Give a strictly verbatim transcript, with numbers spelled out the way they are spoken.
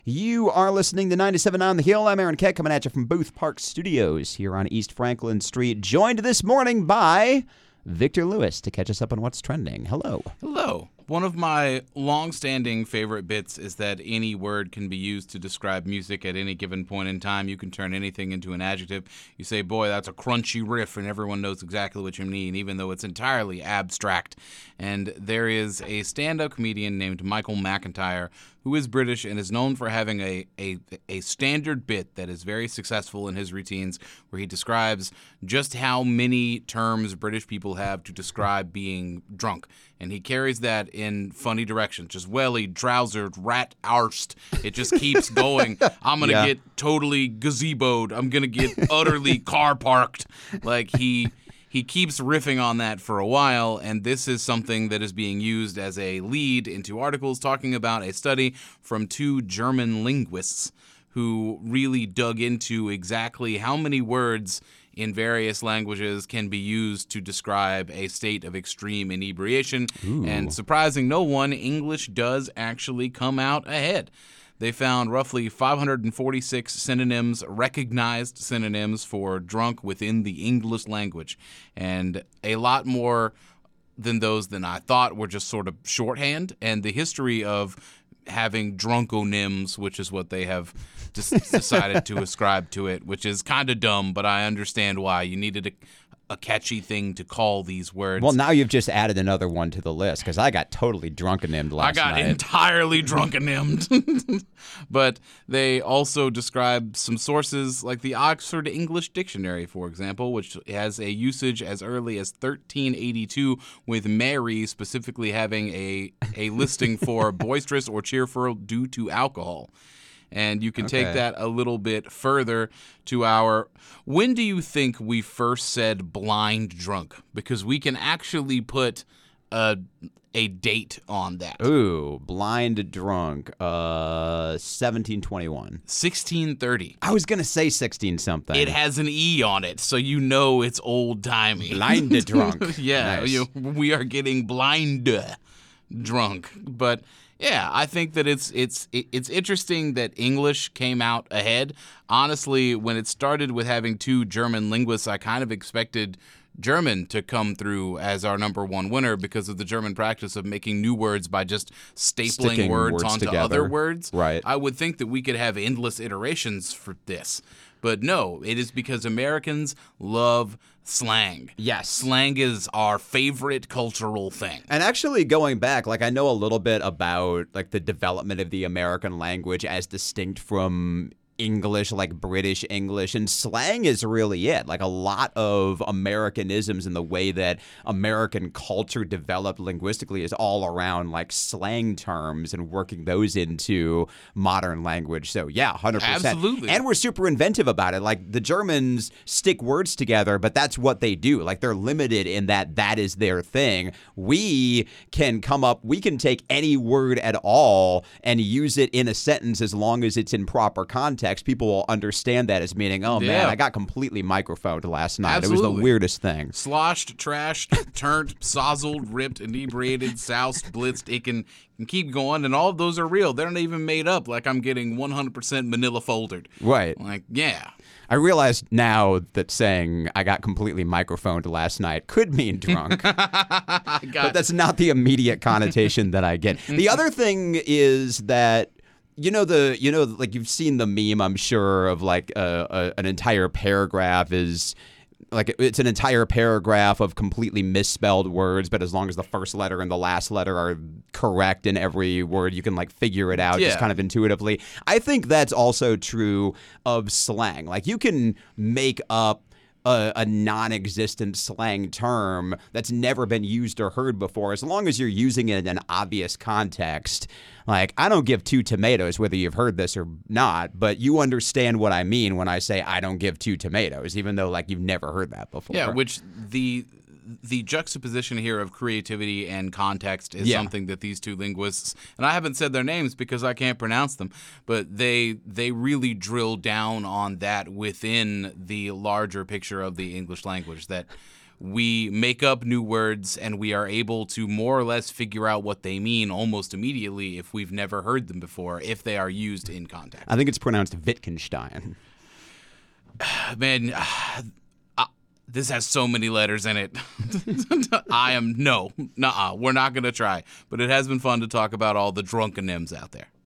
You are listening to ninety-seven point nine The Hill. I'm Aaron Keck coming at you from Booth Park Studios here on East Franklin Street, joined this morning by Victor Lewis to catch us up on what's trending. Hello. Hello. One of my long-standing favorite bits is that any word can be used to describe music at any given point in time. You can turn anything into an adjective. You say, boy, that's a crunchy riff, and everyone knows exactly what you mean, even though it's entirely abstract. And there is a stand-up comedian named Michael McIntyre who is British and is known for having a, a, a standard bit that is very successful in his routines, where he describes just how many terms British people have to describe being drunk. And he carries that in funny directions, just welly, trousered, rat-arsed. It just keeps going. I'm going to Yeah. get totally gazeboed. I'm going to get utterly car parked. Like, he... He keeps riffing on that for a while, and this is something that is being used as a lead into articles talking about a study from two German linguists who really dug into exactly how many words in various languages can be used to describe a state of extreme inebriation. Ooh. And surprising no one, English does actually come out ahead. They found roughly five hundred forty-six synonyms, recognized synonyms for drunk within the English language. And a lot more than those than I thought were just sort of shorthand. And the history of having drunkonyms, which is what they have just decided to ascribe to it, which is kind of dumb, but I understand why. You needed a a catchy thing to call these words. Well, now you've just added another one to the list, because I got totally drunkenimed last I got night. entirely drunkenimed. But they also describe some sources like the Oxford English Dictionary, for example, which has a usage as early as thirteen eighty-two, with Mary specifically having a, a listing for boisterous or cheerful due to alcohol. And you can Okay. take that a little bit further to our, when do you think we first said blind drunk? Because we can actually put a, a date on that. Ooh, blind drunk, uh, seventeen twenty-one. sixteen thirty. I was going to say sixteen something. It has an E on it, so you know it's old-timey. Blind drunk. Yeah, Nice. you, we are getting blind drunk. But yeah, I think that it's it's it's interesting that English came out ahead. Honestly, when it started with having two German linguists, I kind of expected German to come through as our number one winner because of the German practice of making new words by just stapling Sticking words, words onto together. other words. Right. I would think that we could have endless iterations for this. But no, it is because Americans love slang. Yes. Slang is our favorite cultural thing. And actually going back, like I know a little bit about like the development of the American language as distinct from English, like British English, and slang is really it. Like a lot of Americanisms and the way that American culture developed linguistically is all around like slang terms and working those into modern language. So yeah, one hundred percent. Absolutely. And we're super inventive about it. Like the Germans stick words together, but that's what they do. Like they're limited in that that is their thing. We can come up, we can take any word at all and use it in a sentence as long as it's in proper context. People will understand that as meaning, oh man, Yeah. I got completely microphoned last night. It was Absolutely. the weirdest thing. Sloshed, trashed, turned, sozzled, ripped, inebriated, soused, blitzed. It can, can keep going, and all of those are real. They're not even made up like I'm getting one hundred percent manila foldered. Right. Like, yeah. I realize now that saying I got completely microphoned last night could mean drunk. I got But that's not the immediate connotation that I get. The other thing is that you know the you know like you've seen the meme, I'm sure, of like a, a, an entire paragraph is like it's an entire paragraph of completely misspelled words, but as long as the first letter and the last letter are correct in every word, you can like figure it out just Yeah. kind of intuitively. I think that's also true of slang. Like you can make up A, a non-existent slang term that's never been used or heard before, as long as you're using it in an obvious context. Like, I don't give two tomatoes, whether you've heard this or not, but you understand what I mean when I say I don't give two tomatoes, even though, like, you've never heard that before. Yeah, which the the juxtaposition here of creativity and context is Yeah. something that these two linguists, and I haven't said their names because I can't pronounce them, but they they really drill down on that within the larger picture of the English language, that we make up new words and we are able to more or less figure out what they mean almost immediately if we've never heard them before, if they are used in context. I think it's pronounced Wittgenstein. Man, uh, this has so many letters in it. I am, no, nuh-uh, we're not going to try. But it has been fun to talk about all the drunkonyms out there.